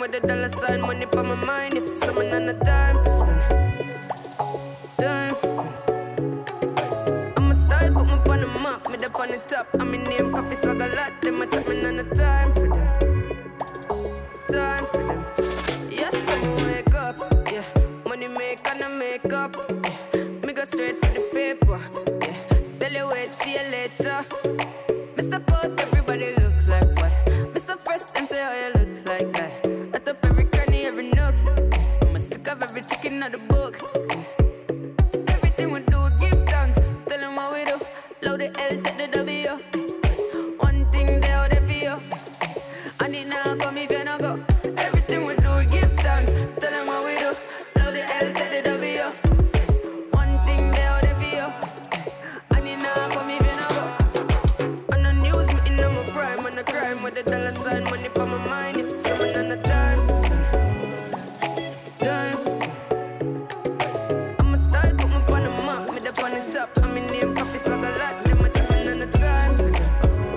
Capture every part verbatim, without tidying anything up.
with the dollar sign, money on my mind. Yeah. Summon on the time for spend. Time for spend. I'm a style, put me on the map, me up on the top. I'm in name, coffee swag a lot. Them a chat me on the time for them. Time for them. Yes, I'm wake up. Yeah, money make and I make up. Yeah, me go straight for the paper. Yeah, tell you wait, see you later. Me support everybody look like what? Me so fresh and say how you look like that. I top every cranny, every nook. I'm a stick of every chicken out the book. Everything we do, give thanks. Tell them what we do. Load the L, take the W. One thing they out there for you. I need now come if you no go. Everything we do, give thanks. Tell them what we do. Load the L, take the W. One thing they out there for you. I need now come if you no go. On the news, me in my prime. On the crime with the dollar sign, money on my mind. Yeah. Someone on the time for spend. Time for spend. I'm a style, put me on the map. Me up on the top. I'm in name, coffee swag a lot. Them a jumping on the time for them.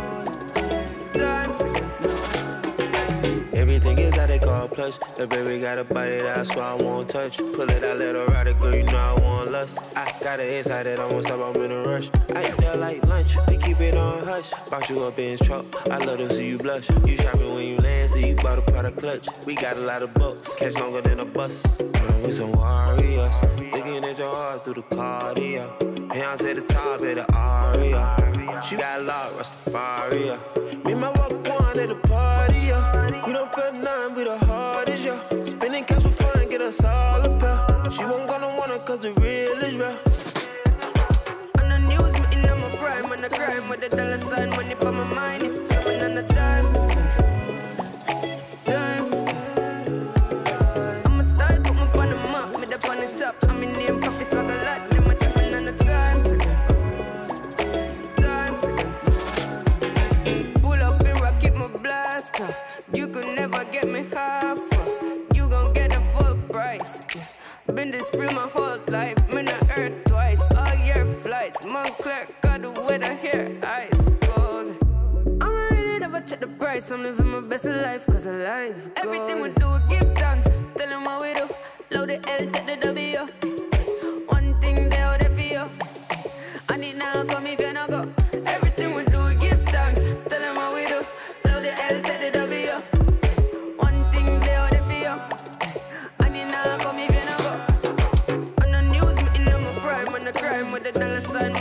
Time for them. Everything is how they call plush. The baby got a body that's why I won't touch. Pull it out, let her ride it, girl, you know I want lust. I got it inside that I won't stop, I'm in a rush. I eat that like lunch, we keep it on hush. Box you up in his truck, I love to see you blush. You shopping when you land, so you bought a product clutch. We got a lot of bucks, catch longer than a bus. Uh, we some warriors, looking at your heart through the cardio. Beyonce the top of the aria. She got a lot, Rastafari. Me and my walk one at the party, yeah. You don't feel nothing with the hardest, yeah. Spending cash for fun, get us all a pair. She won't gonna want it cause the real is real. On the news, me in my prime. On the crime with the dollar sign, money on my mind. Yeah. Someone on the time for spend. Time for spend. I'm a style, put me on the map. Me up on the top. I'm in name, coffee swag a lot. Them a jumping on the time for them. Time for them. Pull up and rock, keep my blast off. You could never get me half off. You gon' get a full price. Yeah. Been this real my whole life. Me not earth twice. All year flights. Montclair got the weather here. Ice cold. I'm really never check the price. I'm living my best life cause of life. Everything we do, give thanks. Tell them what we do. Load the L, take the W. One thing they out there for you. I need now come if you no go. Everything we do, give thanks. Tell them what we do. Load the L, take the W. One thing they out there for you. I need now come if you no go. On the news, me in my prime. On the crime with the dollar sign.